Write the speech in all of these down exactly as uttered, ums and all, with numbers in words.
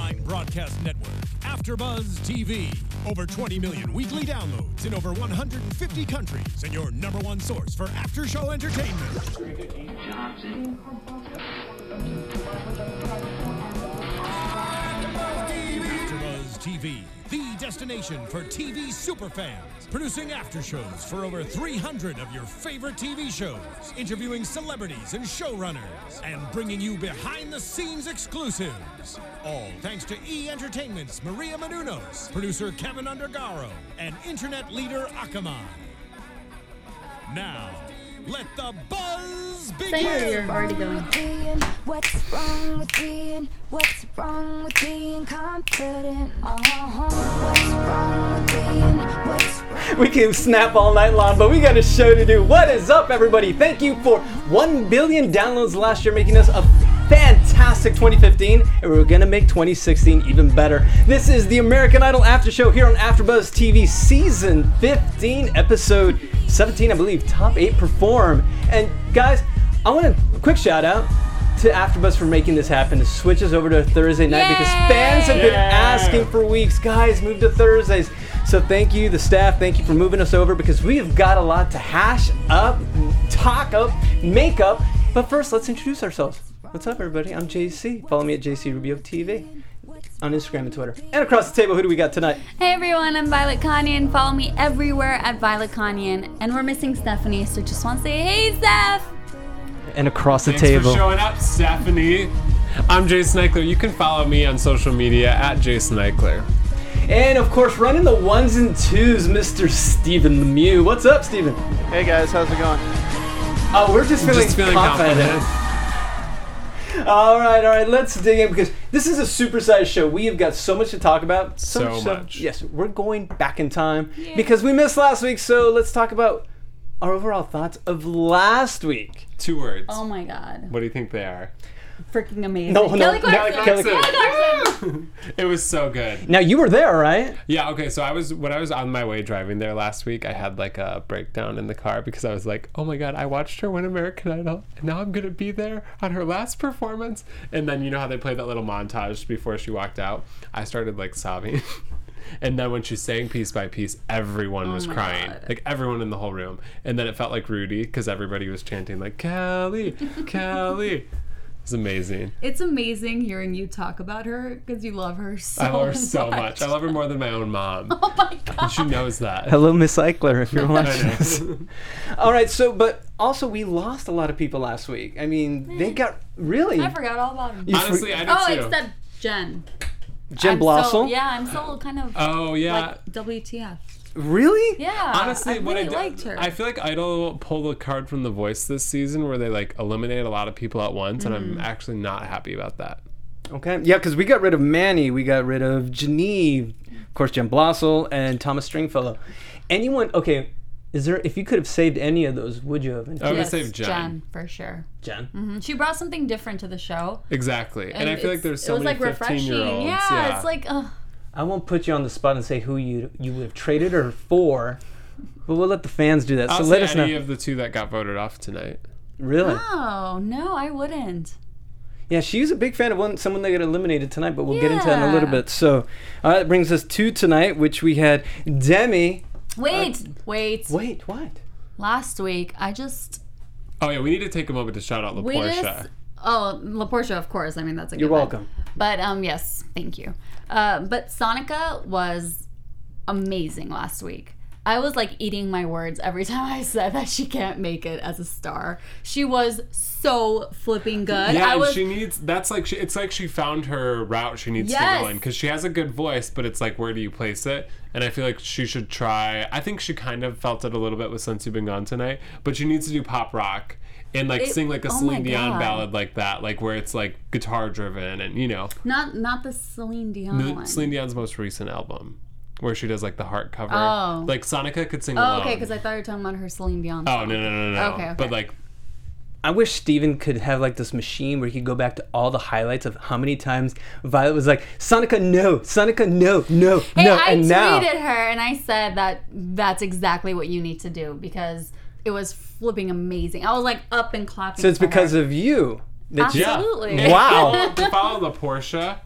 online broadcast network, AfterBuzz T V. Over twenty million weekly downloads in over one hundred fifty countries, and your number one source for after-show entertainment. AfterBuzz T V, the destination for T V superfans. Producing after shows for over three hundred of your favorite T V shows, interviewing celebrities and showrunners, and bringing you behind-the-scenes exclusives. All thanks to E! Entertainment's Maria Menounos, producer Kevin Undergaro, and internet leader Akamai. Now, let the buzz begin. Say you're already going. What's wrong with being? What's wrong with being confident? Uh-huh. What's wrong with being? What's wrong? We can snap all night long, but we got a show to do. What is up, everybody? Thank you for one billion downloads last year, making us a fantastic twenty fifteen, and we're gonna make twenty sixteen even better. This is the American Idol After Show here on AfterBuzz T V, season fifteen, episode seventeen, I believe. Top eight perform. And guys, I want a quick shout out to AfterBuzz for making this happen. To switch us over to Thursday night Yay! because fans have been Yeah. asking for weeks. Guys, move to Thursdays. So thank you, the staff. Thank you for moving us over because we have got a lot to hash up, talk up, make up. But first, let's introduce ourselves. What's up, everybody? I'm J C. Follow me at J C Rubio T V on Instagram and Twitter. And across the table, who do we got tonight? Hey everyone, I'm Violet Kanyan. Follow me everywhere at Violet Kanyan. And we're missing Stephanie, so just want to say, hey Steph! And across the Thanks table. for showing up, Stephanie. I'm Jason Eichler. You can follow me on social media at Jason Eichler. And of course, running the ones and twos, Mister Stephen Lemieux. What's up, Stephen? Hey guys, how's it going? Oh, we're just feeling, Just feeling confident. confident. All right, all right, let's dig in because this is a supersized show. We have got so much to talk about. So much. Yes, we're going back in time because we missed last week. So let's talk about our overall thoughts of last week. Two words. Oh my god. What do you think they are? Freaking amazing. No, no, Kelly no, Clarkson. Kelly Clarkson. It was so good. Now you were there, right? Yeah, okay, so I was when I was on my way driving there last week, I had like a breakdown in the car because I was like, oh my god, I watched her win American Idol and now I'm gonna be there on her last performance. And then you know how they played that little montage before she walked out? I started like sobbing. And then when she sang piece by piece, everyone was my crying. God. Like everyone in the whole room. And then it felt like Rudy because everybody was chanting like, Kelly, Kelly. It's amazing. It's amazing hearing you talk about her because you love her so much. I love her so much. I love her more than my own mom. Oh my god. And she knows that. Hello, Miss Eichler, if you're I watching know. this. All right, so but also we lost a lot of people last week. I mean, they got really. I forgot all about him. You Honestly, I did Oh, too. except Jen. Jen I'm Blossel. So, yeah, I'm so kind of Oh yeah. like W T F. Really? Yeah. Honestly, I what really I did, liked her. I feel like Idol pulled a card from The Voice this season where they like eliminate a lot of people at once, and Mm-hmm. I'm actually not happy about that. Okay. Yeah, because we got rid of Manny, we got rid of Genevieve, of course, Jen Blossel, and Thomas Stringfellow. Anyone? Okay. Is there? If you could have saved any of those, would you have? I would yes, have saved Jen. for sure. Jen. hmm She brought something different to the show. Exactly, and, I feel like it's- there's it so was many like fifteen year olds. Yeah, Yeah, it's like, ugh. I won't put you on the spot and say who you you would have traded her for, but we'll let the fans do that. I'll so say let us know. any of the two that got voted off tonight. Really? Oh, no, I wouldn't. Yeah, she's a big fan of one someone that got eliminated tonight, but we'll get into that in a little Yeah. bit. So uh, that brings us to tonight, which we had Demi. Wait, wait. Wait, what? Last week, I just... Oh yeah, we need to take a moment to shout out We LaPortia. just... Oh, LaPortia, of course. I mean, that's a good You're one. welcome. But, um, yes, thank you. Uh, but Sonica was amazing last week. I was like eating my words every time I said that she can't make it as a star. She was so flipping good. Yeah, I and was, she needs. That's like she, it's like she found her route. She needs Yes. to go in because she has a good voice, but it's like where do you place it? And I feel like she should try. I think she kind of felt it a little bit with Since You've Been Gone Tonight, but she needs to do pop rock and like It- sing like a oh my Celine Dion God. ballad like that, like where it's like guitar driven and you know. not not the Celine Dion The, one. Celine Dion's most recent album, where she does like the heart cover. Oh. Like Sonica could sing Oh, alone. okay, because I thought you were talking about her Celine Dion Oh song. no no no no. Okay, okay. But like I wish Steven could have like this machine where he could go back to all the highlights of how many times Violet was like, Sonica, no, Sonica, no, no, Hey, no. I and tweeted now, her and I said that that's exactly what you need to do because it was flipping amazing. I was like up and clapping. so it's for because her. of you. That you- Absolutely. Yeah. Wow. To follow the Porsche,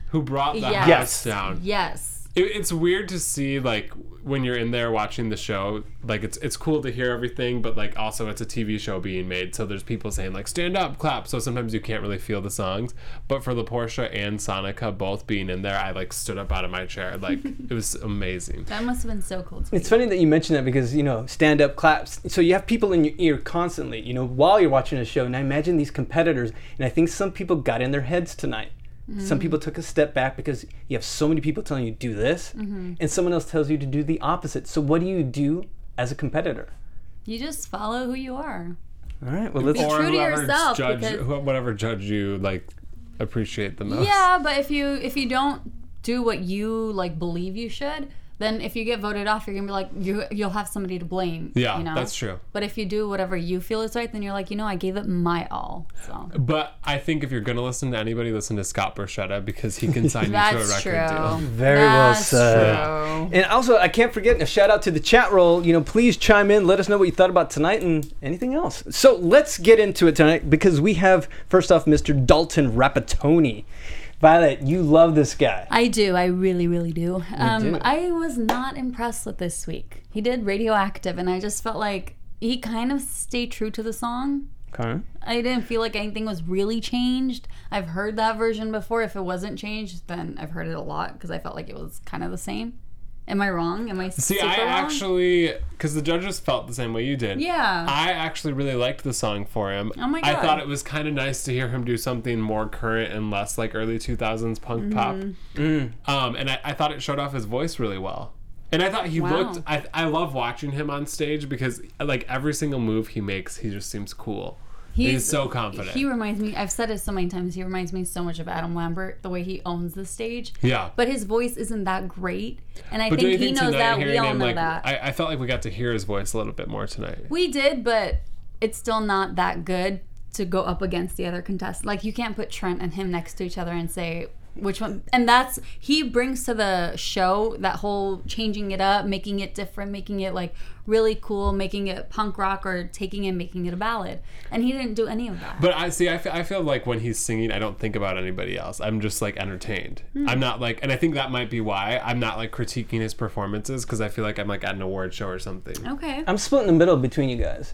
who brought the Yes. house Yes. down. Yes. It, it's weird to see, like, when you're in there watching the show, like, it's it's cool to hear everything, but, like, also it's a T V show being made, so there's people saying, like, stand up, clap, so sometimes you can't really feel the songs. But for LaPortia and Sonica both being in there, I, like, stood up out of my chair. Like, it was amazing. That must have been so cool to me. It's funny that you mention that because, you know, stand-up claps. So you have people in your ear constantly, you know, while you're watching a show. And I imagine these competitors, and I think some people got in their heads tonight. Mm-hmm. Some people took a step back because you have so many people telling you do this, mm-hmm. and someone else tells you to do the opposite. So what do you do as a competitor? You just follow who you are. All right, well, let's... Be true to whoever yourself, Judge, because- who- whatever judge you, like, appreciate the most. Yeah, but if you if you don't do what you like believe you should, then if you get voted off, you're gonna be like you you'll have somebody to blame. Yeah, you know? that's true. But if you do whatever you feel is right, then you're like, you know, I gave it my all. So But I think if you're going to listen to anybody, listen to Scott Borchetta because he can sign you to a that's record true. deal. Very That's well said. true. And also, I can't forget a shout out to the chat roll. You know, please chime in. Let us know what you thought about tonight and anything else. So let's get into it tonight because we have, first off, Mister Dalton Rapatoni. Violet, you love this guy. I do. I really, really do. Um, do. I was not impressed with this week. He did Radioactive, and I just felt like he kind of stayed true to the song. Okay. I didn't feel like anything was really changed. I've heard that version before. If it wasn't changed, then I've heard it a lot because I felt like it was kind of the same. Am I wrong? Am I See, super I wrong? actually, because the judges felt the same way you did. Yeah. I actually really liked the song for him. Oh my I God. thought it was kind of nice to hear him do something more current and less like early two thousands punk pop. Mm-hmm. Um, and I, I thought it showed off his voice really well. And I thought he Wow. looked, I, I love watching him on stage because like every single move he makes, he just seems cool. He's, so confident. He reminds me, I've said it so many times, he reminds me so much of Adam Lambert, the way he owns the stage. Yeah. But his voice isn't that great. And I But don't think you he think knows tonight, that. We hearing all him, know like, that. I, I felt like we got to hear his voice a little bit more tonight. We did, but it's still not that good to go up against the other contestants. Like, you can't put Trent and him next to each other and say which one. And that's, he brings to the show that whole changing it up, making it different, making it like really cool, making it punk rock, or taking it and making it a ballad. And he didn't do any of that. But I see, I feel, I feel like when he's singing, I don't think about anybody else. I'm just like entertained. Mm. I'm not like, and I think that might be why I'm not like critiquing his performances because I feel like I'm like at an award show or something. Okay. I'm split in the middle between you guys.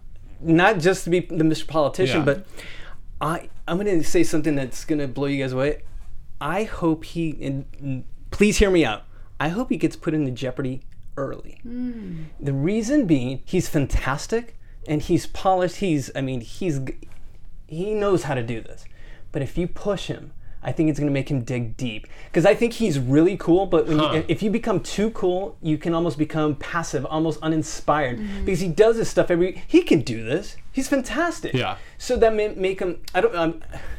Not just to be the Mister Politician, Yeah. but I, I'm going to say something that's going to blow you guys away. I hope he, and please hear me out, I hope he gets put into Jeopardy early. Mm. The reason being, he's fantastic, and he's polished, he's, I mean, he's, he knows how to do this. But if you push him, I think it's going to make him dig deep. Because I think he's really cool, but when Huh. you, if you become too cool, you can almost become passive, almost uninspired. Mm-hmm. Because he does this stuff every, he can do this. He's fantastic. Yeah. So that may make him, I don't, um,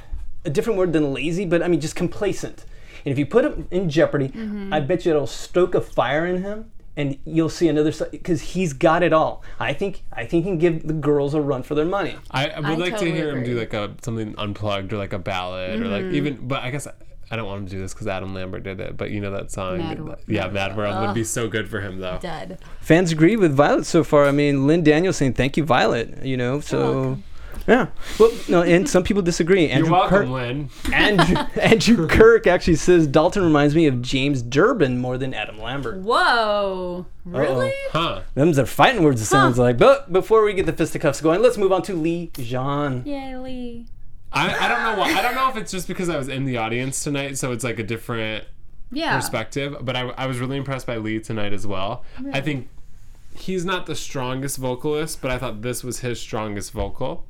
a different word than lazy, but I mean just complacent. And if you put him in Jeopardy, mm-hmm. I bet you it'll stoke a fire in him, and you'll see another side, because he's got it all. I think I think he can give the girls a run for their money. I, I would I like totally to hear him do agree. like a something unplugged or like a ballad or like even, but I guess I don't want him to do this because Adam Lambert did it. But you know that song, Mad World. yeah, Mad World would Ugh. be so good for him though. Dead. Fans agree with Violet so far. I mean, Lynn Daniels saying thank you, Violet. You know, so yeah. Well, no, and some people disagree. Andrew You're welcome, Kirk, Lynn. Andrew, Andrew Kirk actually says Dalton reminds me of James Durbin more than Adam Lambert. Whoa. Really? Huh? Them's are fighting words. It sounds like. But before we get the fisticuffs going, let's move on to Lee Jean. Yay, Lee. I, I don't know why. I don't know if it's just because I was in the audience tonight, so it's like a different Yeah. perspective. But I, I was really impressed by Lee tonight as well. I think he's not the strongest vocalist, but I thought this was his strongest vocal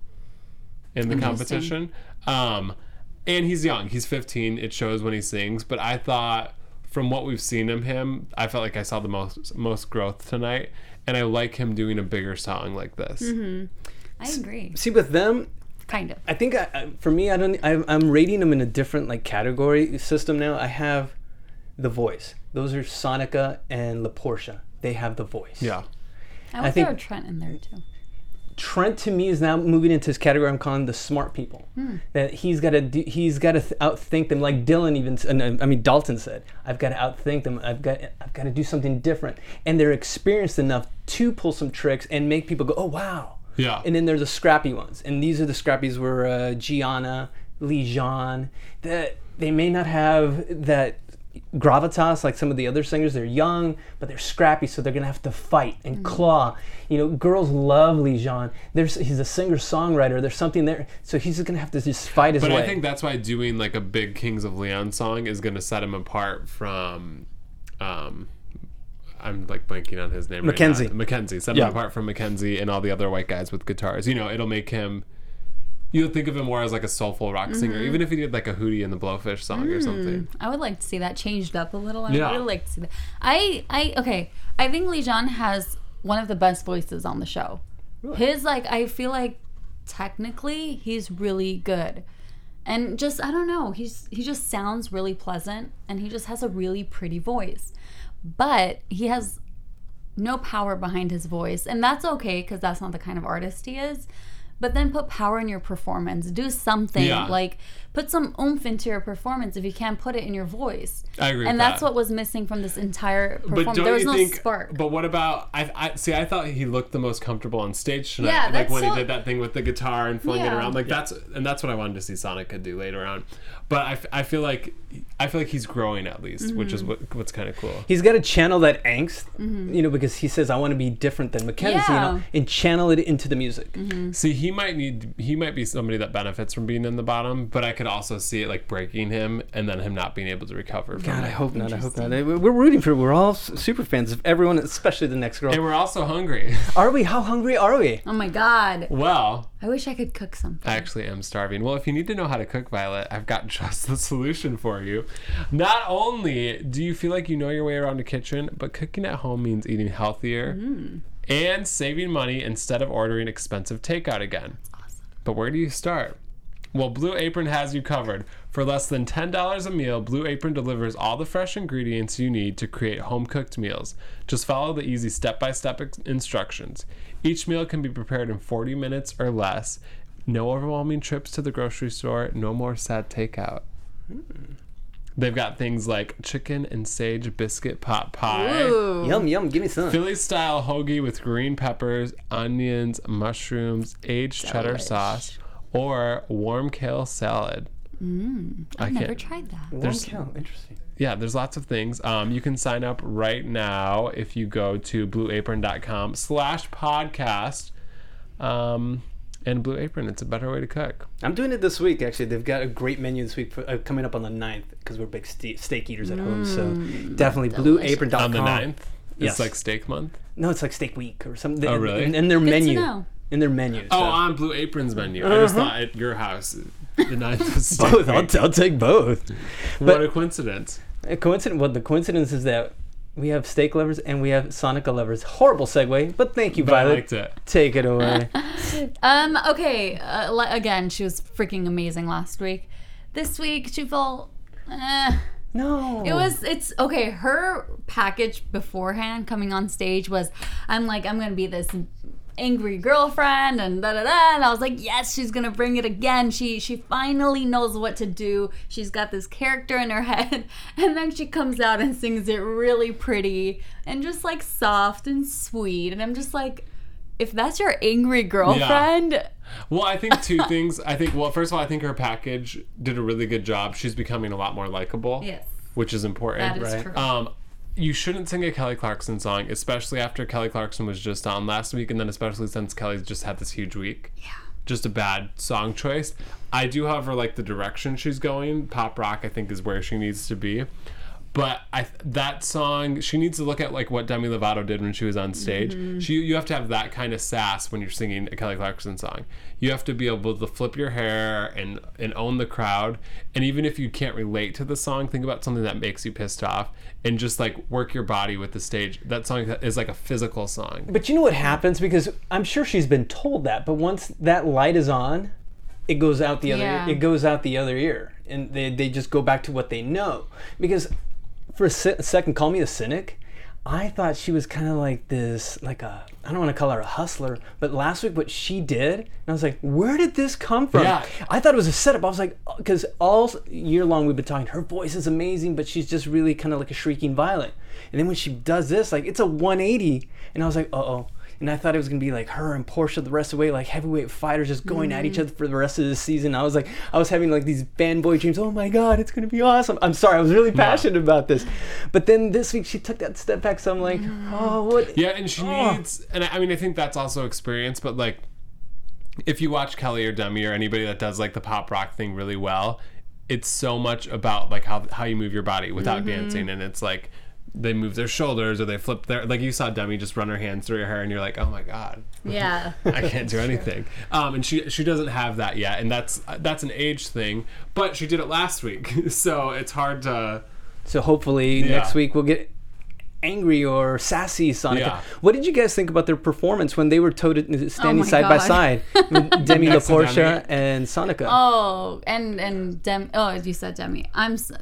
in the competition. Um, and he's young. He's fifteen. It shows when he sings. But I thought from what we've seen of him, I felt like I saw the most most growth tonight. And I like him doing a bigger song like this. Mm-hmm. I agree. See, with them, Kind of. I think I, I, for me, I don't. I, I'm rating them in a different like category system now. I have the voice. Those are Sonica and LaPortia. They have the voice. Yeah. I would I think- throw Trent in there too. Trent to me is now moving into his category I'm calling the smart people. Hmm. That he's got to do, he's got to th- outthink them, like Dylan even. s- uh, I mean Dalton said, I've got to outthink them. I've got I've got to do something different, and they're experienced enough to pull some tricks and make people go, oh wow. Yeah. And then there's the scrappy ones, and these are the scrappies were uh, Gianna, Lee Jean. That they may not have that gravitas like some of the other singers. They're young, but they're scrappy, so they're gonna have to fight and Mm-hmm. claw. You know, girls love Lijon. There's he's a singer-songwriter. There's something there, so he's gonna have to just fight his But way. I think that's why doing like a big Kings of Leon song is going to set him apart from, um, I'm like blanking on his name. Mackenzie. Right now. Mackenzie. Set Yeah. him apart from Mackenzie and all the other white guys with guitars. You know, it'll make him. You'll think of him more as like a soulful rock singer, Mm-hmm. even if he did like a Hootie and the Blowfish song or something. I would like to see that changed up a little. I Yeah. would like to see that. I, I, okay. I think Lijon has one of the best voices on the show. His, like, I feel like technically he's really good. And just, I don't know, he's he just sounds really pleasant and he just has a really pretty voice. But he has no power behind his voice. And that's okay because that's not the kind of artist he is. But then put power in your performance. Do something. Yeah. Like, put some oomph into your performance if you can't put it in your voice. I agree And with that's that. what was missing from this entire But performance. don't There was you no think? spark. But what about? I, I see. I thought he looked the most comfortable on stage tonight. Yeah, like that's when so- he did that thing with the guitar and flung it Yeah. around. Like that's and that's what I wanted to see Sonica do later on. But I, f- I feel like I feel like he's growing at least, which is Mm-hmm. what what's kind of cool. He's got to channel that angst, you know, because he says, "I want to be different than Mackenzie," you know, Yeah. and channel it into the music. See, he might need he might be somebody that benefits from being in the bottom, but I could also see it like breaking him and then him not being able to recover from God, I it. hope not. I hope not. We're rooting for. We're all s- super fans of everyone, especially the next girl. And we're also hungry. Are we? How hungry are we? Oh my God. Well, I wish I could cook something. I actually am starving. Well, if you need to know how to cook, Violet, I've got just the solution for you. Not only do you feel like you know your way around a kitchen, but cooking at home means eating healthier and saving money instead of ordering expensive takeout again. Awesome. But where do you start? Well, Blue Apron has you covered. For less than ten dollars a meal, Blue Apron delivers all the fresh ingredients you need to create home-cooked meals. Just follow the easy step-by-step ex- instructions. Each meal can be prepared in forty minutes or less. No overwhelming trips to the grocery store. No more sad takeout. They've got things like chicken and sage biscuit pot pie. Ooh. Yum yum. Give me some. Philly style hoagie with green peppers, onions, mushrooms, aged cheddar Delish. sauce, or warm kale salad. I've I never can't- tried that. Warm there's- cow. Interesting. Yeah, there's lots of things. Um, you can sign up right now if you go to blueapron.com slash podcast. Um, and Blue Apron, it's a better way to cook. I'm doing it this week. Actually, they've got a great menu this week for, uh, coming up on the ninth because we're big ste- steak eaters at home. So definitely blue apron dot com. On the ninth, Yes. it's like steak month. No, it's like steak week or something. Oh, really? In, in their Good to menu. know. In their menu. Oh, so. on Blue Apron's menu. I just thought at your house, the ninth is steak both. I'll, week. I'll take both. What but- a coincidence. A coincidence. Well, the coincidence is that we have steak lovers and we have Sonica lovers. Horrible segue, but thank you, But I Violet. liked it. Take it away. Um, okay. Uh, li- again, she was freaking amazing last week. This week, she felt. Eh. No. It was, it's, okay, her package beforehand coming on stage was, I'm like, I'm going to be this angry girlfriend and da da da. And I was like, yes, she's going to bring it again. She she finally knows what to do. She's got this character in her head. And then she comes out and sings it really pretty and just like soft and sweet. And I'm just like, if that's your angry girlfriend, Well, I think two things. I think, well, first of all, I think her package did a really good job. She's becoming a lot more likable. yes, Which is important. that is Right. true. Um, you shouldn't sing a Kelly Clarkson song, especially after Kelly Clarkson was just on last week, and then especially since Kelly's just had this huge week. Yeah. Just a bad song choice. I do, however, like the direction she's going. Pop rock, I think, is where she needs to be. But I that song, she needs to look at like what Demi Lovato did when she was on stage. Mm-hmm. She you have to have that kind of sass when you're singing a Kelly Clarkson song. You have to be able to flip your hair and and own the crowd. And even if you can't relate to the song, think about something that makes you pissed off and just like work your body with the stage. That song is like a physical song. But you know what happens? Because I'm sure she's been told that, but once that light is on, it goes out the other Yeah. it goes out the other ear. And they, they just go back to what they know. Because for a, se- a second, call me a cynic. I thought she was kind of like this, like a, I don't want to call her a hustler, but last week what she did, and I was like, where did this come from? Yeah. I thought it was a setup. I was like, because all year long we've been talking, her voice is amazing, but she's just really kind of like a shrieking violet. And then when she does this, like it's a one eighty, and I was like, uh oh. and I thought it was gonna be like her and Portia the rest of the way, like heavyweight fighters just going Mm-hmm. at each other for the rest of the season. I was like, I was having like these fanboy dreams. Oh my god, it's gonna be awesome. I'm sorry, I was really passionate about this, but then this week she took that step back. So I'm like, Mm-hmm. oh what? Yeah, and she Oh. needs, and I I mean, I think that's also experience, but like, if you watch Kelly or Demi or anybody that does like the pop rock thing really well, it's so much about like how how you move your body without Mm-hmm. dancing, and it's like they move their shoulders or they flip their, like you saw Demi just run her hands through her hair, and you're like, oh my god, Yeah. I can't do anything. Um, and she she doesn't have that yet, and that's that's an age thing. But she did it last week, so it's hard to. So hopefully Yeah. next week we'll get angry or sassy Sonica. Yeah. What did you guys think about their performance when they were to- standing my side by God. side with Demi Next to LaPortia Demi. and Sonica? Oh, and and Dem. Oh, you said Demi. I'm. s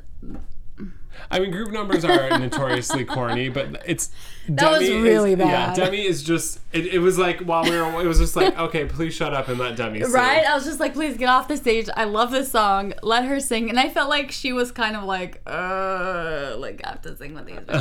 I mean, group numbers are notoriously corny, but it's That was Demi really is, Yeah, bad. Demi is just. It, it was like while we were. It was just like, okay, please shut up and let Demi sing. Right? I was just like, please get off the stage. I love this song. Let her sing. And I felt like she was kind of like, uh, like I have to sing with these people.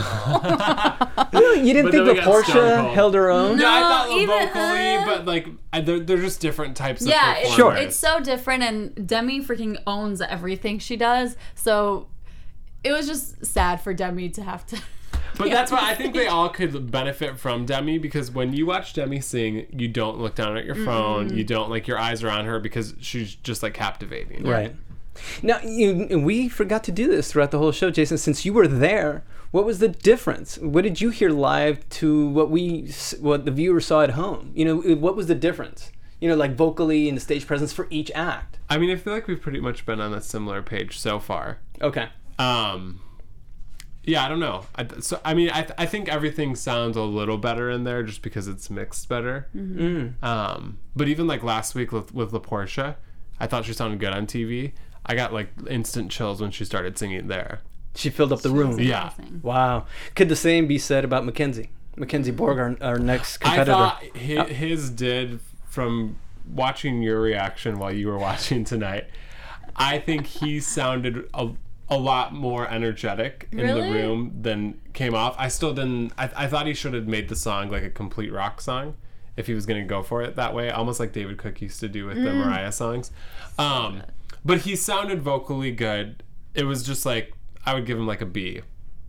Really? You didn't But think then we got Stone LaPortia Cold. held her own? Yeah, I No, thought even, vocally, uh, but like I, they're, they're just different types of Yeah, it's, performers. Sure. it's so different, and Demi freaking owns everything she does. So it was just sad for Demi to have to. But that's why I think they all could benefit from Demi, because when you watch Demi sing, you don't look down at your phone. You don't, like, your eyes are on her because she's just like captivating. Right. Now, you, and we forgot to do this throughout the whole show, Jason. Since you were there, what was the difference? What did you hear live to what we, s- what the viewer saw at home? You know, what was the difference? You know, like vocally and the stage presence for each act. I mean, I feel like we've pretty much been on a similar page so far. Okay. Um, yeah, I don't know. I, so I mean, I th- I think everything sounds a little better in there just because it's mixed better. Mm. Um, but even like last week with with LaPortia, I thought she sounded good on T V. I got like instant chills when she started singing there. She filled up the room. Yeah. Amazing. Wow. Could the same be said about Mackenzie? Mackenzie Borg, our, our next competitor. I thought his, his did from watching your reaction while you were watching tonight. I think he sounded a, a lot more energetic in Really? the room than came off. I still didn't. I, I thought he should have made the song like a complete rock song if he was going to go for it that way, almost like David Cook used to do with Mm. the Mariah songs. Um, but he sounded vocally good. It was just like I would give him like a B.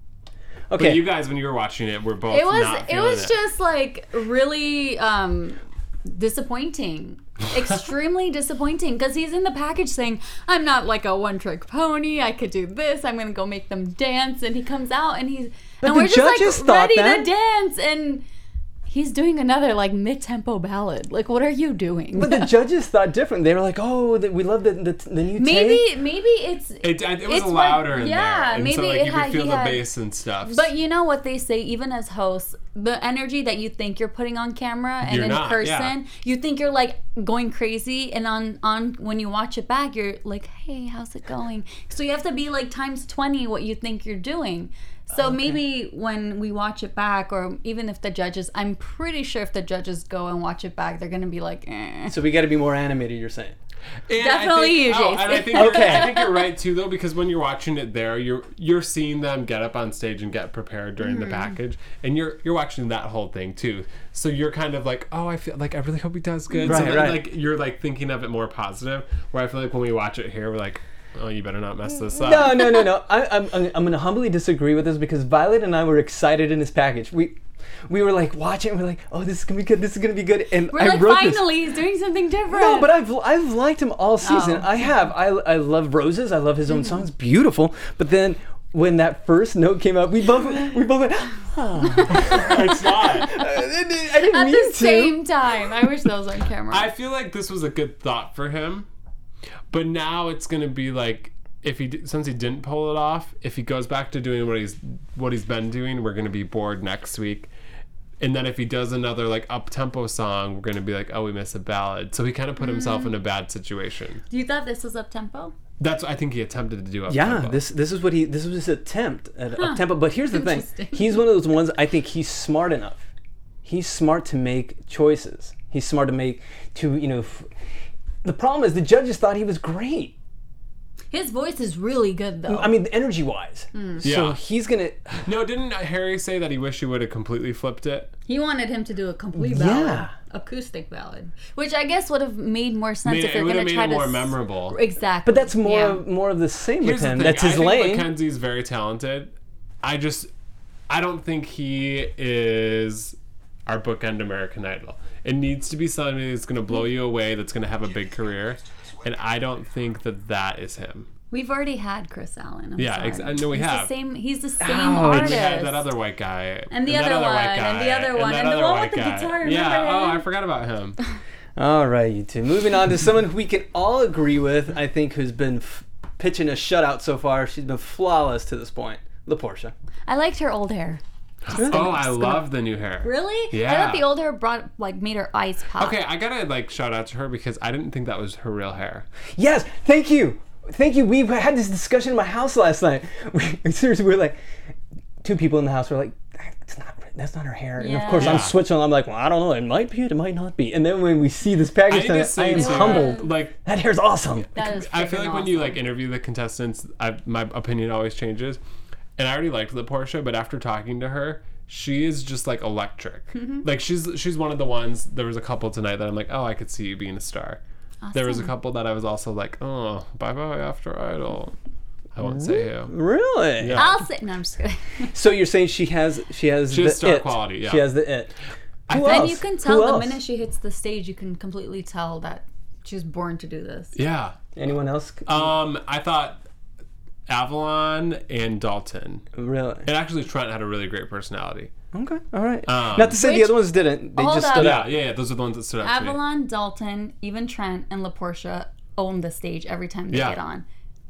Okay. But you guys, when you were watching it, were both It was not it feeling was just like really um disappointing. Extremely disappointing, because he's in the package saying, I'm not like a one trick pony, I could do this, I'm gonna go make them dance, and he comes out and he's But and the we're just judges like thought ready that. to dance, and he's doing another like mid-tempo ballad. Like, what are you doing? But the judges thought different. They were like, "Oh, that we love the the, the new maybe take." maybe it's It, it was It's what- louder in yeah, there, and maybe so like it you had- could feel he the had- bass and stuff. But you know what they say, even as hosts, the energy that you think you're putting on camera and You're in not, person, yeah. you think you're like going crazy, and on on when you watch it back, you're like, hey, how's it going? So you have to be like times twenty what you think you're doing. So maybe when we watch it back, or even if the judges, I'm pretty sure if the judges go and watch it back, they're gonna be like, eh. So we got to be more animated. You're saying. And Definitely I think, you, oh, and I Jason. think Okay. I think you're right too, though, because when you're watching it there, you're you're seeing them get up on stage and get prepared during Mm-hmm. the package, and you're you're watching that whole thing too. So you're kind of like, oh, I feel like I really hope he does good. so Right, then, right. like you're like thinking of it more positive. Where I feel like when we watch it here, we're like, oh, you better not mess this up. No, no, no, no. I, I'm, I'm, I'm going to humbly disagree with this, because Violet and I were excited in this package. We, we were like watching. We're like, oh, this is gonna be good. This is gonna be good. And We're I like, wrote this. finally, he's doing something different. No, but I've I've liked him all season. Oh. I have. I I love Roses. I love his Mm-hmm. own songs. Beautiful. But then when that first note came out, we both we both went. It's not. I didn't, I didn't at mean the to. same time. I wish that was on camera. I feel like this was a good thought for him, but now it's gonna be like if he d- since he didn't pull it off, if he goes back to doing what he's what he's been doing, we're gonna be bored next week. And then if he does another like up tempo song, we're gonna be like, oh, we missed a ballad. So he kind of put himself in a bad situation. You thought this was up tempo? That's what I think he attempted to do up Yeah, tempo. this this is what he this was his attempt at up tempo. But here's the thing: Interesting. he's one of those ones. I think he's smart enough. He's smart to make choices. He's smart to make to you know. F- the problem is the judges thought he was great. His voice is really good, though. I mean, energy wise. So Yeah. he's gonna. No, didn't Harry say that he wished he would have completely flipped it? He wanted him to do a complete ballad, Yeah. acoustic ballad, which I guess would have made more sense Made- if it you're would going have to made try it more to. s- memorable. Exactly. But that's more Yeah. of, more of the same Here's with him. the thing. That's his I think lane. Mackenzie's very talented. I just, I don't think he is our bookend American Idol. It needs to be somebody that's going to blow you away, that's going to have a big career, and I don't think that that is him. We've already had Chris Allen. I'm Yeah, sorry. ex- I know we he's have. The same, he's the same Ouch. artist. We had that other white guy, And the that other white one, and guy, the other one, that and the other one white with the guy. guitar, Yeah, remember oh, him? I forgot about him. All right, you two. Moving on to someone who we can all agree with, I think, who's been f- pitching a shutout so far. She's been flawless to this point. LaPortia. I liked her old hair. Oh, I love the new hair. Really? I Yeah. thought the old hair brought like made her eyes pop. Okay, I gotta like shout out to her because I didn't think that was her real hair. Yes, thank you. Thank you. We had this discussion in my house last night. We, seriously, we were like, two people in the house were like, that's not, that's not her hair. And of course, Yeah. I'm switching. I'm like, well, I don't know. It might be. It might not be. And then when we see this package, I need tonight, to say I am too, humbled. Like, That hair's awesome. That is I feel freaking like when you awesome. like interview the contestants, I, my opinion always changes. And I already liked LaPortia, but after talking to her, she is just like electric. Mm-hmm. Like she's she's one of the ones. There was a couple tonight that I'm like, oh, I could see you being a star. There was a Awesome. couple that I was also like, oh, bye bye after Idol. I won't say who. Really? Yeah. I'll say no. I'm just kidding. So you're saying she has she has She the has star it. quality, yeah. She has the it. I Who think- And else? you can Who tell the else? minute she hits the stage, you can completely tell that she was born to do this. Yeah. Anyone else? Um, I thought Avalon and Dalton. Really? And actually, Trent had a really great personality. Okay. All right. Um, Not to say the Which- other ones didn't. They Hold just up. stood Yeah, out. yeah, yeah. Those are the ones that stood out to me. Avalon, Dalton, even Trent, and LaPortia own the stage every time they Yeah. get on.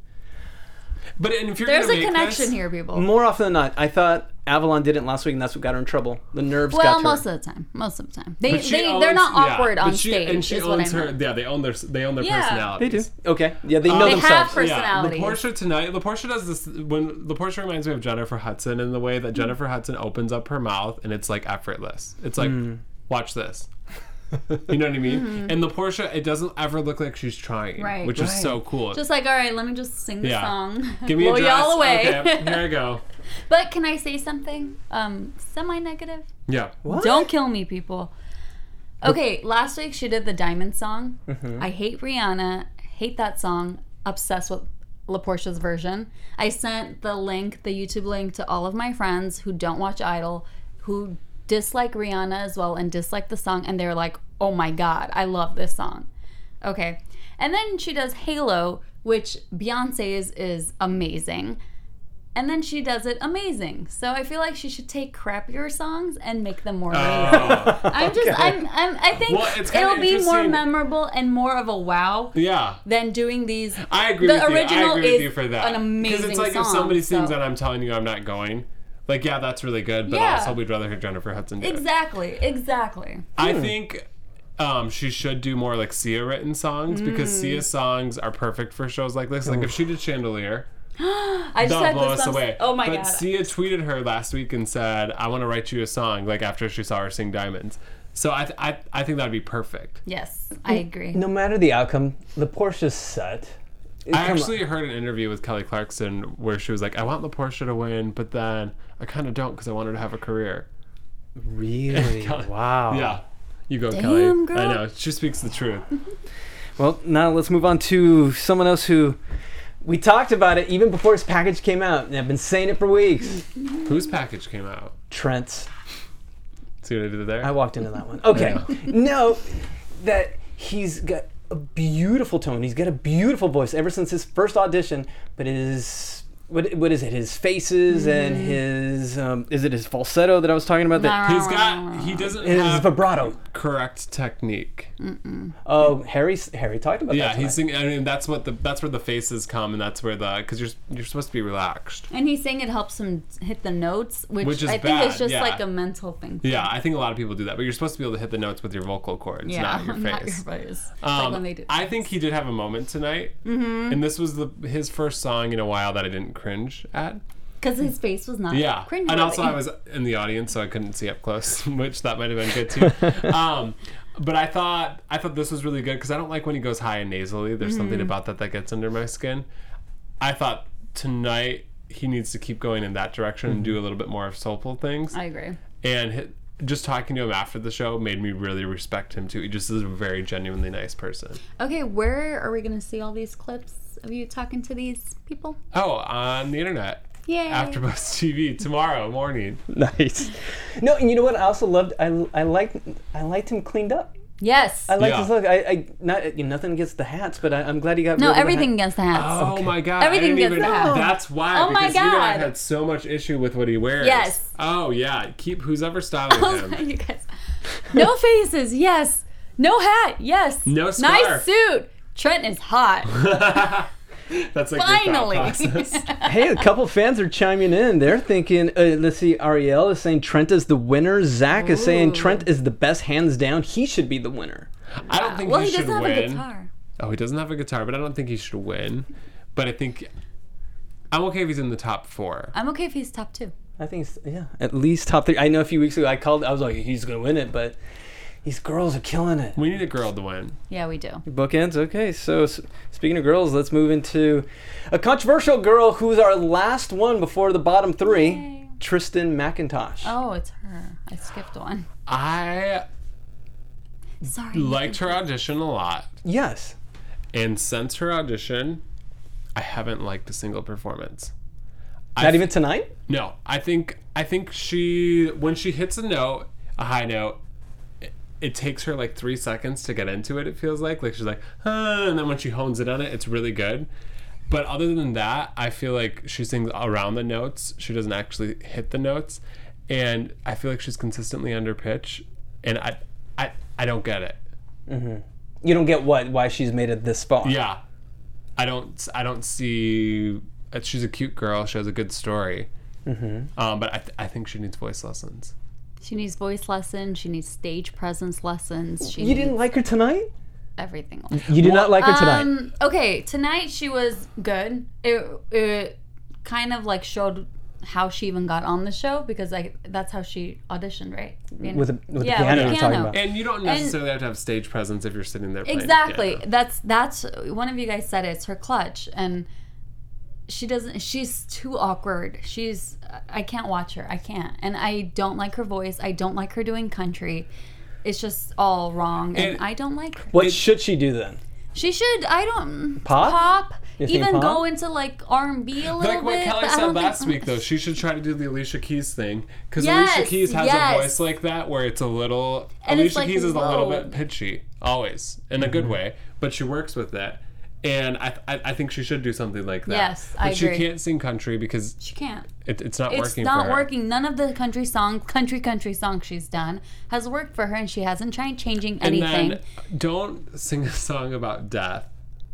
But and if you're There's gonna a make connection this, here, people. More often than not, I thought Avalon didn't last week, and that's what got her in trouble. The nerves got Well, to most her. of the time. Most of the time. They, But she they, owns- they're not yeah, awkward but on she, stage, and she is what I owns her. meant. Yeah, they own their they own their Yeah. They personalities. do. Okay. Yeah, they know They have themselves. personalities. Yeah, LaPortia tonight. LaPortia does this when LaPortia reminds me of Jennifer Hudson in the way that Jennifer Hudson opens up her mouth and it's like effortless. It's like, Hmm. watch this. You know what I mean? And LaPortia, it doesn't ever look like she's trying, Mm-hmm. Right. which is Right. so cool. Just like, all right, let me just sing the Yeah. song. Give me blow a dress. y'all away. Okay, here I go. But can I say something um, semi-negative? Yeah. What? Don't kill me, people. Okay, last week she did the Diamond song. Mm-hmm. I hate Rihanna. Hate that song. Obsessed with LaPortia's version. I sent the link, the YouTube link, to all of my friends who don't watch Idol, who dislike Rihanna as well and dislike the song, and they're like, oh my god, I love this song. Okay. And then she does Halo, which Beyonce's is amazing. And then she does it amazing. So I feel like she should take crappier songs and make them more amazing. Oh. I'm just, I'm, I'm, I think Well, it's kinda it'll be more interesting. memorable and more of a wow Yeah. than doing these. I agree the with you. original I agree is with you for that. an amazing Because it's like song, if somebody sings so- and I'm telling you I'm not going, like, yeah, that's really good, but Yeah. also we'd rather hear Jennifer Hudson do it. Exactly, exactly. I think um, she should do more like Sia written songs because Mm. Sia songs are perfect for shows like this. Like if she did Chandelier, I just that'll had blow us goosebumps. away. Oh my but god. Sia tweeted her last week and said, "I want to write you a song." Like after she saw her sing Diamonds. So I th- I I think that'd be perfect. Yes, I agree. No matter the outcome, the Portia's set. I Come on. actually heard an interview with Kelly Clarkson where she was like, "I want LaPortia to win, but then I kind of don't because I want her to have a career." Really? Wow. Yeah, you go, Damn, Kelly. girl. I know she speaks the truth. Well, now let's move on to someone else who we talked about it even before his package came out, and I've been saying it for weeks. Whose package came out? Trent's. See what I did there? I walked into that one. Okay. No, that he's got a beautiful tone. He's got a beautiful voice ever since his first audition, but it is. What, what is it? His faces and his um, is it his falsetto that I was talking about? That He's got. He doesn't his have vibrato. correct technique. Oh, Harry Harry talked about Yeah, that. he's tonight. singing. I mean, that's what the that's where the faces come, and that's where the because you're you're supposed to be relaxed. And he's saying it helps him hit the notes, which, Which is I think is bad, just yeah. like a mental thing. Yeah, I think a lot of people do that, but you're supposed to be able to hit the notes with your vocal cords, Yeah, not your face. not your face. It's Um, like when they do. I think he did have a moment tonight, mm-hmm. and this was the his first song in a while that I didn't cringe at. Because his face was not Yeah, cringe. and also I was in the audience, so I couldn't see up close, which that might have been good too. um, but I thought I thought this was really good because I don't like when he goes high and nasally. There's something about that that gets under my skin. I thought tonight he needs to keep going in that direction and do a little bit more of soulful things. I agree. And hi- just talking to him after the show made me really respect him too. He just is a very genuinely nice person. Okay, where are we going to see all these clips of you talking to these people? Oh, on the internet. Yay. AfterBuzz T V tomorrow morning. Nice. No, and you know what? I also loved. I I liked. I liked him cleaned up. Yes. I like Yeah. his look. I, I not you know, nothing against the hats, but I, I'm glad he got no, rid of the everything hat. against the hats. Oh my god! Everything I didn't gets even, that. That's why. Oh my because you know I God. had so much issue with what he wears. Yes. Oh yeah. Keep who's ever styling him. you guys. No faces. Yes. No hat. Yes. No Nice scarf. suit. Trent is hot. That's like Finally. your thought process. Hey, a couple fans are chiming in. They're thinking. Uh, let's see. Ariel is saying Trent is the winner. Zach is saying Ooh. Trent is the best, hands down. He should be the winner. I don't think well, he, he should doesn't have win. a guitar. Oh, he doesn't have a guitar, but I don't think he should win. But I think I'm okay if he's in the top four. I'm okay if he's top two. I think it's, yeah, at least top three. I know a few weeks ago I called. I was like, he's gonna win it, but these girls are killing it. We need a girl to win. Yeah, we do. Bookends. Okay, so s- speaking of girls, let's move into a controversial girl who's our last one before the bottom three. Yay. Tristan McIntosh. Oh, it's her. I skipped one. I Sorry. liked her audition a lot. Yes. And since her audition, I haven't liked a single performance. Not I even tonight? No, I think I think she when she hits a note, a high note, it, it takes her like three seconds to get into it. It feels like like she's like, huh, and then when she hones it on it, it's really good. But other than that, I feel like she sings around the notes. She doesn't actually hit the notes, and I feel like she's consistently under pitch, and I I I don't get it. You don't get what why she's made it this far. Yeah, I don't I don't see. She's a cute girl. She has a good story. Mm-hmm. Um, but I, th- I think she needs voice lessons. She needs voice lessons. She needs stage presence lessons. She You didn't needs like her tonight? everything. You did not like her tonight. Um, okay, tonight she was good. It it kind of like showed how she even got on the show because like that's how she auditioned, right? Piano. With a with Yeah, the piano with you're the talking piano. about. And you don't necessarily have to have stage presence if you're sitting there playing the Exactly. piano. That's that's one of you guys said it, it's her clutch, and she doesn't. She's too awkward. She's. I can't watch her. I can't, and I don't like her voice. I don't like her doing country. It's just all wrong, and, And- I don't like her. What should she do then? She should. I don't Pop? Pop. You think Even pop? go into like R and B a little Like what bit. Kelly but I said don't think- last week, though, she should try to do the Alicia Keys thing. Because Yes, Alicia Keys has yes. a voice like that where it's a little... And it's, Alicia like, Keys is a little low. bit pitchy, always, in a good way. But she works with that. And I, I I think she should do something like that. Yes, but I she agree. can't sing country because She can't. it, it's not It's working not for her. working. None of the country song, country country songs she's done has worked for her, and she hasn't tried changing And anything. then don't sing a song about death.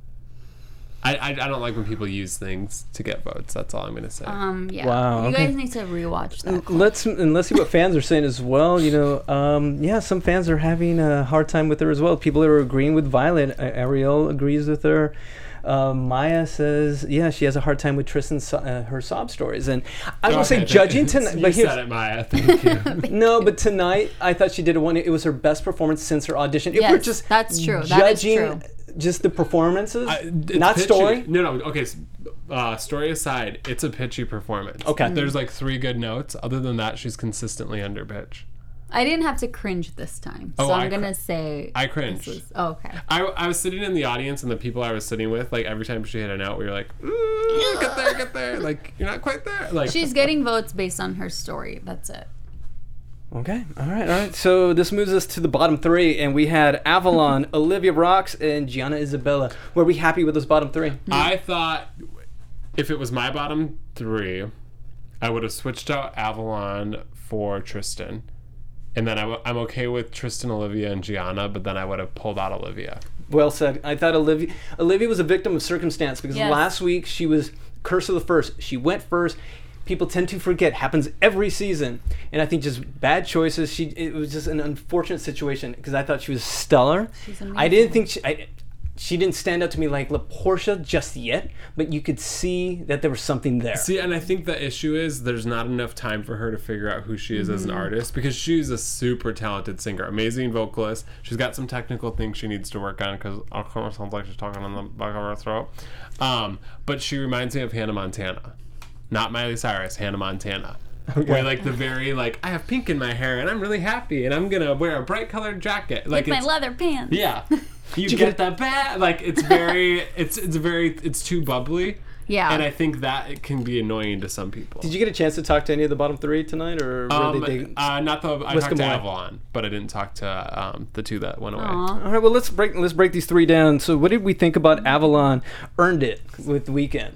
I, I, I don't like when people use things to get votes. That's all I'm going to say. um, yeah. Wow, You okay. guys need to rewatch that. Let's and let's see what fans are saying as well. You know, um, yeah, some fans are having a hard time with her as well. People are agreeing with Violet. Uh, Ariel agrees with her. Uh, Maya says, yeah, she has a hard time with Tristan's so- uh, her sob stories. And I will say, Okay, judging thank- tonight, You but here's, said it, Maya. Thank you. no, but tonight I thought she did a one. It was her best performance since her audition. If we're Yes, just that's true. That is judging true. just the performances, I- it's not pitchy. story. No, no. Okay. s- Uh, story aside, it's a pitchy performance. Okay. There's like three good notes. Other than that, she's consistently under pitch. I didn't have to cringe this time, Oh, so I'm I cr- gonna say I this cringed. was- oh, okay. I, I was sitting in the audience, and the people I was sitting with, like every time she hit a note, we were like, "Ooh, get there, get there!" Like you're not quite there. Like She's getting votes based on her story. That's it. Okay, all right, all right. So this moves us to the bottom three, and we had Avalon, Olivia Brox, and Gianna Isabella. Were we happy with those bottom three? I thought if it was my bottom three, I would have switched out Avalon for Tristan. And then I w- I'm okay with Tristan, Olivia, and Gianna, but then I would have pulled out Olivia. Well said. I thought Olivia Olivia was a victim of circumstance because Yes. last week she was curse of the first. She went first. People tend to forget. Happens every season, and I think just bad choices. She it was just an unfortunate situation because I thought she was stellar. She's I amazing. didn't think she. I, she didn't stand out to me like La Portia just yet, but you could see that there was something there. See, and I think the issue is there's not enough time for her to figure out who she is as an artist, because she's a super talented singer, amazing vocalist. She's got some technical things she needs to work on, because it sounds like she's talking on the back of her throat. Um, but she reminds me of Hannah Montana. Not Miley Cyrus, Hannah Montana. Okay. Where like the very like, I have pink in my hair and I'm really happy and I'm gonna wear a bright colored jacket. Like With it's, my leather pants. Yeah. You get that bad, like it's very, it's it's very, it's too bubbly. Yeah. And I think that it can be annoying to some people. Did you get a chance to talk to any of the bottom three tonight, or were Um, they? They uh, not the. I Whisk talked to them away. Avalon, but I didn't talk to um, the two that went away. Aw. All right, well let's break let's break these three down. So, what did we think about Avalon? Earned it with The Weeknd.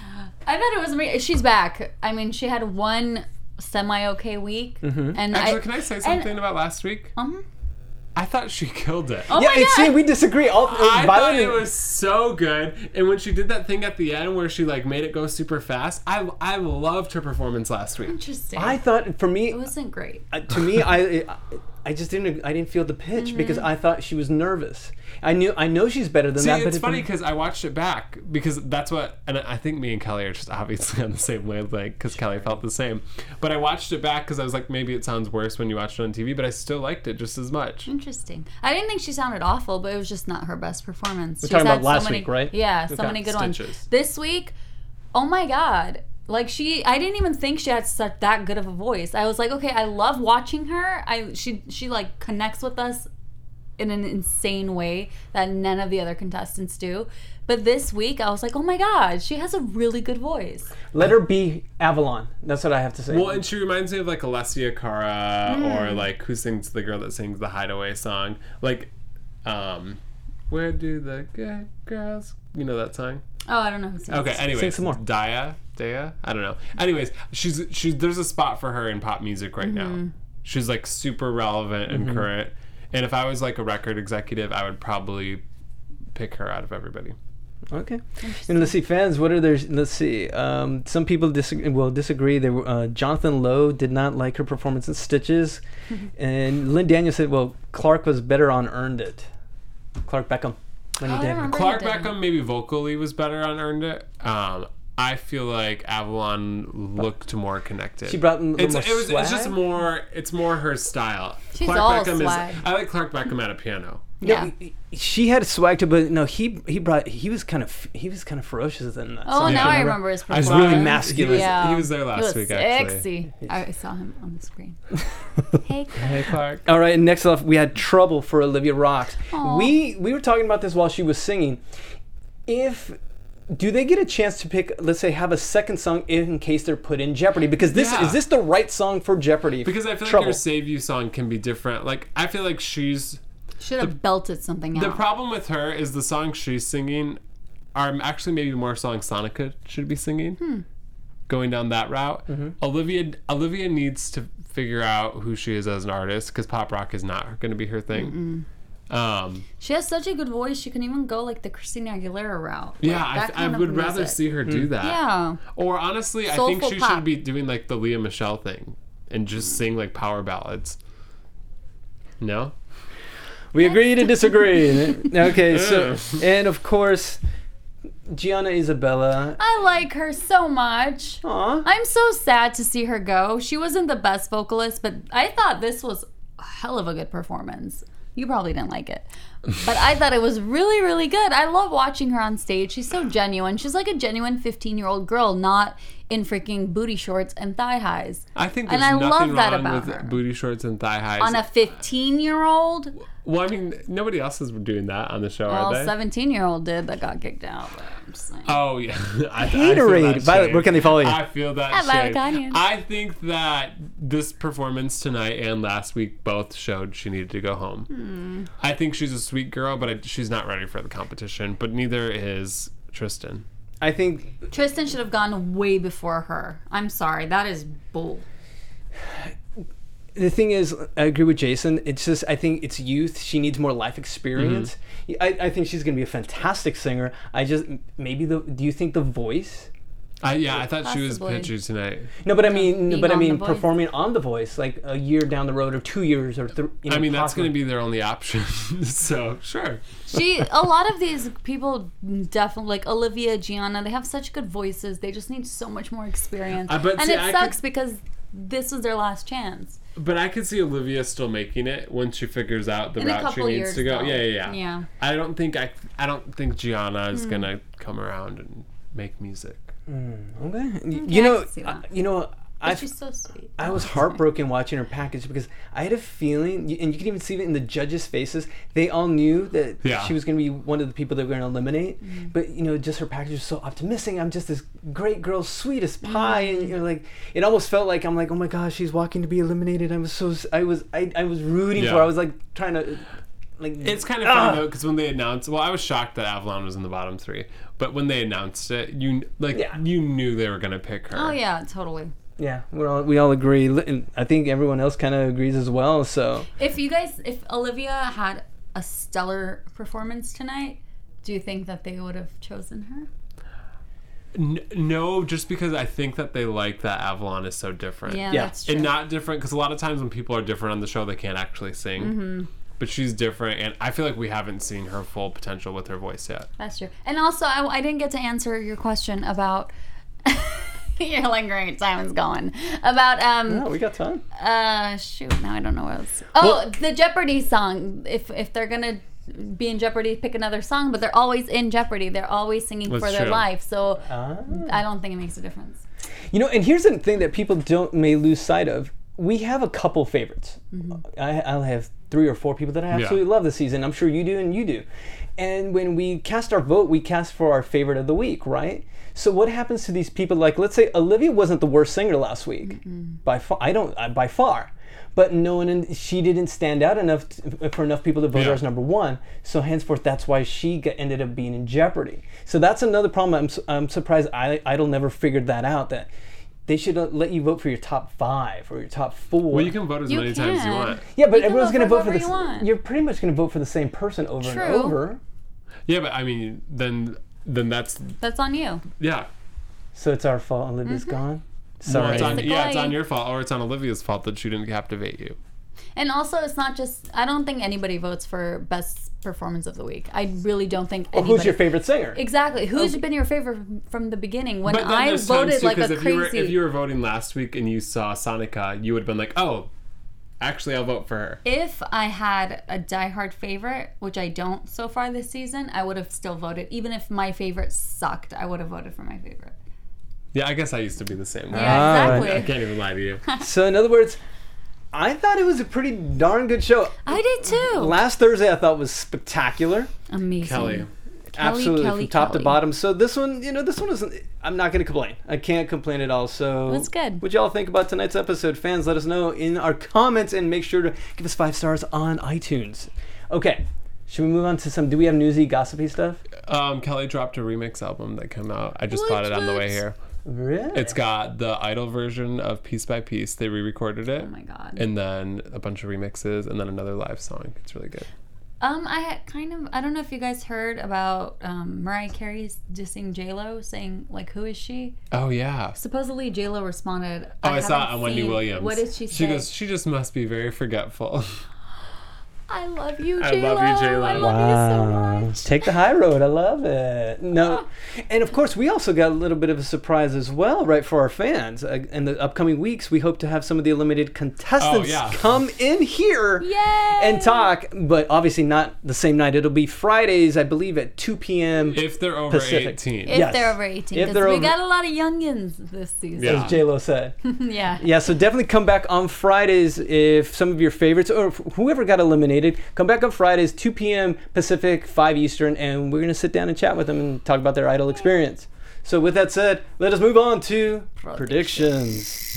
I thought it was amazing. She's back. I mean, she had one semi-okay week. Mm-hmm. And Actually, I, can I say and- something about last week? Um, I thought she killed it. oh yeah, my and God. see, we disagree. All I Violet thought it and- was so good, and when she did that thing at the end where she like made it go super fast, I I loved her performance last week. Interesting. I thought for me, it wasn't great. uh, to me, I, I just didn't, I didn't feel the pitch because I thought she was nervous. I knew, I know she's better than See, that. but it's it funny didn't- because I watched it back because that's what, and I think me and Kelly are just obviously on the same wavelength because Kelly felt the same. But I watched it back because I was like, maybe it sounds worse when you watch it on T V, but I still liked it just as much. Interesting. I didn't think she sounded awful, but it was just not her best performance. We're She's talking about had last so many, week, right? Yeah, so Okay. many good ones. Stitches. This week, oh my God. Like she, I didn't even think she had such that good of a voice. I was like, okay, I love watching her. I she she like connects with us in an insane way that none of the other contestants do. But this week, I was like, oh my God, she has a really good voice. Let her be Avalon. That's what I have to say. Well, and she reminds me of like Alessia Cara or like who sings the girl that sings the Hideaway song. Like, um, where do the good girls, you know that song? Oh, I don't know who sings. Okay, anyways. Sing some more. Daya? Daya? I don't know. Anyways, she's she's there's a spot for her in pop music right now. She's like super relevant and current. And if I was like a record executive, I would probably pick her out of everybody. Okay. And let's see, fans. What are their? Let's see. Um, some people disagree. Well, disagree. There were, uh, Jonathan Lowe did not like her performance in Stitches, and Lynn Daniels said, "Well, Clark was better on Earned It." Clark Beckham when Oh, he I did. remember. Clark he didn't. Beckham maybe vocally was better on Earned It. Um, I feel like Avalon looked more connected. She brought a little it's, more it was, it's just swag? more. It's more her style. She's Clark all Beckham swag. is. I like Clark Beckham at a piano. Yeah. No, he- she had swag to, but no, he he brought. He was kind of he was kind of ferocious in that. Oh, song. now You I remember his I was performance. really He masculine. was, Yeah. he was there last He was week, actually. sexy. I saw him on the screen. Hey, Hey, Clark. All right, and next off, we had Trouble for Olivia Rocks. Aw. We we were talking about this while she was singing. If do they get a chance to pick, let's say, have a second song in case they're put in Jeopardy? Because this Yeah. is this the right song for Jeopardy? Because I feel Trouble. like her Save You song can be different. Like, I feel like she's... should have belted something out. The problem with her is the songs she's singing are actually maybe more songs Sonica should be singing. Hmm. Going down that route. Mm-hmm. Olivia Olivia needs to figure out who she is as an artist because pop rock is not going to be her thing. Um, She has such a good voice. She can even go like the Christina Aguilera route. Like, yeah, that I, I kind of would rather music. see her do that. Yeah. Or honestly, I Soulful think she pop. should be doing like the Leah Michelle thing and just sing like power ballads. No? We agree to disagree. Okay, so and of course, Gianna Isabella. I like her so much. Aw. I'm so sad to see her go. She wasn't the best vocalist, but I thought this was a hell of a good performance. You probably didn't like it. But I thought it was really, really good. I love watching her on stage. She's so genuine. She's like a genuine fifteen-year-old girl, not in freaking booty shorts and thigh highs. I think And there's I nothing love that wrong about with her. booty shorts and thigh highs. On a fifteen-year-old? Well, I mean, nobody else is doing that on the show, Well, are they? seventeen-year-old did that got kicked out. But I'm just saying. Oh yeah, I, I feel Haterade. that Violet, shade. where can they follow you? I feel that At Violet shade. Canyon. I think that this performance tonight and last week both showed she needed to go home. Hmm. I think she's a sweet girl, but I, she's not ready for the competition. But neither is Tristan. I think Tristan should have gone way before her. I'm sorry. That is bull. the thing is, I agree with Jason. It's just, I think it's youth. She needs more life experience. I, I think she's going to be a fantastic singer. I just, maybe the, do you think the voice I, yeah, I thought she was Possibly. pitchy tonight. No, but I mean, Being but I on The mean, Voice. performing on The Voice, like a year down the road, or two years, or three. You know, I mean, that's going to possibly. be their only option. So, sure. She, a lot of these people definitely, like Olivia, Gianna, they have such good voices. They just need so much more experience. Uh, but and see, it I sucks could- because this was their last chance. But I could see Olivia still making it once she figures out the In a route she couple needs years, to go. though. Yeah, yeah, yeah. Yeah. I don't think I, I don't think Gianna Hmm. is gonna come around and make music. Okay. You I know, can see I, that. you know, I. But she's so sweet. I was heartbroken watching her package because I had a feeling, and you can even see it in the judges' faces. They all knew that Yeah. she was going to be one of the people they were going to eliminate. Mm-hmm. But you know, just her package was so optimistic. I'm just this great girl, sweet as pie, Mm-hmm. and you're like, it almost felt like I'm like, oh my gosh, she's walking to be eliminated. I was so, I was, I, I was rooting Yeah. for her. I was like trying to, like. It's kind of ah! funny though, because when they announced, well, I was shocked that Avalon was in the bottom three, but when they announced it, you like Yeah. you knew they were gonna pick her. Oh, yeah, totally. Yeah, we all we all agree, Li- and I think everyone else kind of agrees as well. So If you guys, if Olivia had a stellar performance tonight, do you think that they would have chosen her? N- no, just because I think that they like that Avalon is so different. Yeah, Yeah. that's true. And not different because a lot of times when people are different on the show, they can't actually sing. Mm-hmm. But she's different, and I feel like we haven't seen her full potential with her voice yet. That's true. And also, I, I didn't get to answer your question about. You're like, great, time is going. About um no, we got time. uh shoot, now I don't know what else. Oh, Well- the Jeopardy song. If if they're gonna be in Jeopardy, pick another song, but they're always in Jeopardy. They're always singing That's for their true. life. So Ah. I don't think it makes a difference. You know, and here's the thing that people don't may lose sight of. We have a couple favorites. I, I'll have three or four people that I absolutely love this season. I'm sure you do, and you do. And when we cast our vote, we cast for our favorite of the week, right? So what happens to these people? Like, let's say Olivia wasn't the worst singer last week, by far. I don't, uh, by far. But no one, in, she didn't stand out enough to, for enough people to vote her Yeah. as number one. So henceforth, that's why she got, ended up being in jeopardy. So that's another problem. I'm, su- I'm surprised I, Idol never figured that out. That they should uh, let you vote for your top five or your top four. Well, you can vote as You many times as you can. want. Yeah, but You can everyone's vote going to for vote for the. whoever you want. You're pretty much going to vote for the same person over True. and over. Yeah, but I mean, then then that's That's on you. yeah. So it's our fault. Olivia's Mm-hmm. gone. Well, Sorry. it's on, Basically. yeah, it's on your fault, or it's on Olivia's fault that she didn't captivate you. And also, it's not just. I don't think anybody votes for best performance of the week. I really don't think. Or Anybody, who's your favorite singer? Exactly. Who's been your favorite from the beginning? When But then I there's times voted too, like a 'cause if you were crazy. if you were voting last week and you saw Sonica, you would have been like, oh, actually, I'll vote for her. If I had a diehard favorite, which I don't so far this season, I would have still voted. Even if my favorite sucked, I would have voted for my favorite. Yeah, I guess I used to be the same way. Yeah, Ah, exactly. I can't even lie to you. So in other words, I thought it was a pretty darn good show. I did too. Last Thursday I thought was spectacular. Amazing. Kelly. Absolutely, Kelly, from top to Kelly. bottom. So this one, you know, this one isn't. I'm not going to complain. I can't complain at all. So That's good. What y'all think about tonight's episode, fans? Let us know in our comments, and make sure to give us five stars on iTunes. Okay, should we move on to some? Do we have newsy, gossipy stuff? Um, Kelly dropped a remix album that came out. I just What, bought it on the way what? here. Really? It's got the Idol version of Piece by Piece. They re-recorded it. Oh my god. And then a bunch of remixes, and then another live song. It's really good. Um, I had kind of. I don't know if you guys heard about um, Mariah Carey's dissing J Lo, saying like, "Who is she?" Oh yeah. Supposedly J Lo responded. Oh, I, saw it haven't on Wendy seen- Williams. What did she say? She goes, she just must be very forgetful. I love you, I J Lo. love you, J Lo. I love you so Wow. much. Take the high road. I love it. No, and of course, we also got a little bit of a surprise as well, right, for our fans. Uh, in the upcoming weeks, we hope to have some of the eliminated contestants Oh, yeah. come in here Yay! and talk, but obviously not the same night. It'll be Fridays, I believe, at two p.m. If they're over Pacific. eighteen. If Yes. they're over eighteen, If because they're we over- got a lot of youngins this season. Yeah. as J-Lo said. yeah. Yeah, so definitely come back on Fridays if some of your favorites, or if whoever got eliminated, come back on Fridays, two p.m. Pacific, five Eastern, and we're going to sit down and chat with them and talk about their Idol experience. So with that said, let us move on to predictions.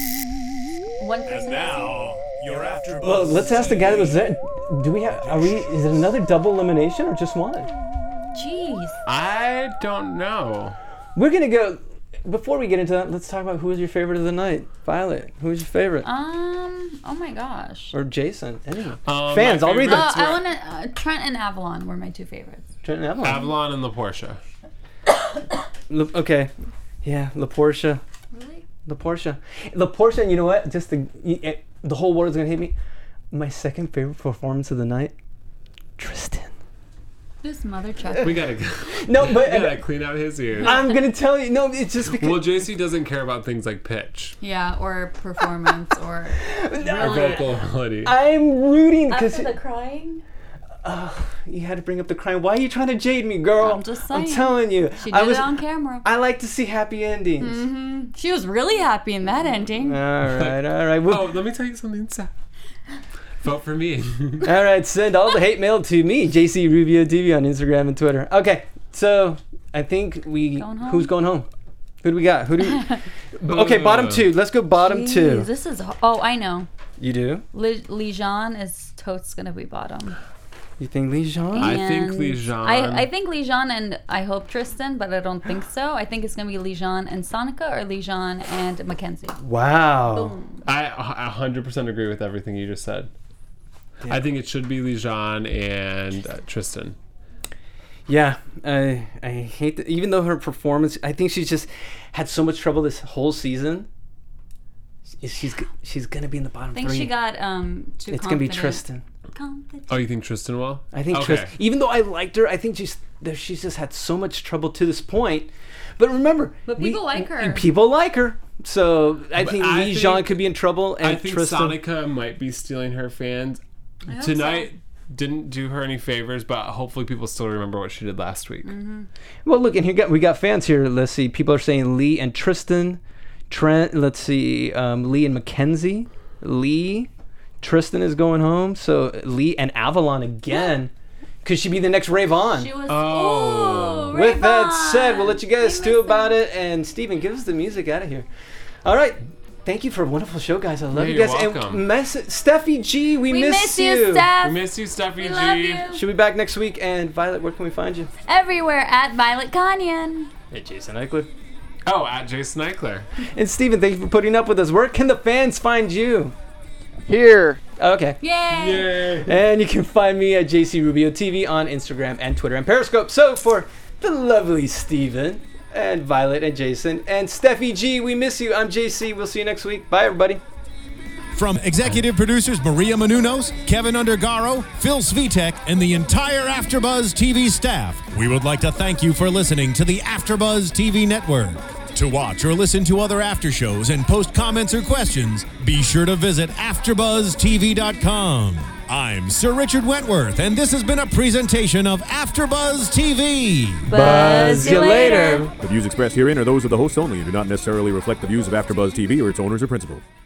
One person. Now, you're after Well, let's ask the guy that was there. Do we have, are we, is it another double elimination or just one? Jeez. I don't know. We're going to go, before we get into that, let's talk about who was your favorite of the night. Violet, who was your favorite? Um. Oh my gosh. Or Jason, anyone. Um, Fans, my I'll read them. Uh, favorites I were want to. Uh, Trent and Avalon were my two favorites. Trent and Evelyn. Avalon and the Porsche. Look, okay. Yeah, La Portia. Really? La Portia. La Portia, and you know what? Just the, it, the whole world's going to hate me. My second favorite performance of the night, Tristan. This mother chucker. We gotta go. No, but we gotta clean out his ears. I'm gonna tell you. No, it's just because. Well, J C doesn't care about things like pitch Yeah, or performance, or or really. vocal ability. I'm rooting because After the crying, you had to bring up the crime. Why are you trying to jade me, girl? I'm just I'm saying. telling you. she did I was. it on camera. I like to see happy endings. hmm She was really happy in that ending. All right, all right. Well, Oh, let me tell you something sad. Vote for me. all right, send all the hate mail to me, J C Rubio T V on Instagram and Twitter. Okay, so I think we. Going home? Who's going home? Who do we got? Who do we? Okay, bottom two. Let's go bottom Jeez, two. This is. Oh, I know. You do? Li- Lijon is totes gonna be bottom. You think Lee Jean? I think And Lijon- I, I think Lijon and I hope Tristan, but I don't think so. I think it's gonna be Lijon and Sonica, or Lijon and Mackenzie. Wow. I a hundred percent agree with everything you just said. I think it should be Lijon and uh, Tristan. Yeah, I I hate that. Even though her performance, I think she's just had so much trouble this whole season. She's she's gonna be in the bottom I think three. she got um too it's gonna be confident. Tristan. Confident. Oh, you think Tristan will? I think okay. Tristan. Even though I liked her, I think she's there. She's just had so much trouble to this point. But remember, But people like her. and people like her. So I But think I Lee think- Jean could be in trouble, and I think Tristan. Sonica might be stealing her fans. I hope Tonight so. didn't do her any favors, but hopefully people still remember what she did last week. Mm-hmm. Well, look, and here got we got fans here. Let's see. People are saying Lee and Tristan, Trent. Let's see. Um, Lee and Mackenzie. Lee, Tristan is going home. So Lee and Avalon again. Could she be the next Ray Vaughn? She was. Oh. Ooh, With that Ray said, Vaughn. we'll let you guys Hey, stew listen. about it. And Steven, give us the music out of here. All right. Thank you for a wonderful show, guys. I love Yeah, you you're guys. welcome. And mess- Steffi G, we, We miss, miss you, Steph. We miss you, Steffi We G. love you. She'll be back next week. And Violet, where can we find you? Everywhere at Violet Kanyan. Hey, Jason Eichler. Oh, at Jason Eichler. And Steven, thank you for putting up with us. Where can the fans find you? Here. Okay. Yay! Yay. And you can find me at J C Rubio T V on Instagram and Twitter and Periscope. So for the lovely Steven and Violet and Jason and Steffi G, we miss you. I'm J C. We'll see you next week. Bye, everybody. From executive producers Maria Menounos, Kevin Undergaro, Phil Svitek, and the entire AfterBuzz T V staff, we would like to thank you for listening to the AfterBuzz T V network. To watch or listen to other after shows and post comments or questions, be sure to visit after buzz T V dot com. I'm Sir Richard Wentworth, and this has been a presentation of AfterBuzz T V. Buzz you later. The views expressed herein are those of the hosts only and do not necessarily reflect the views of AfterBuzz T V or its owners or principals.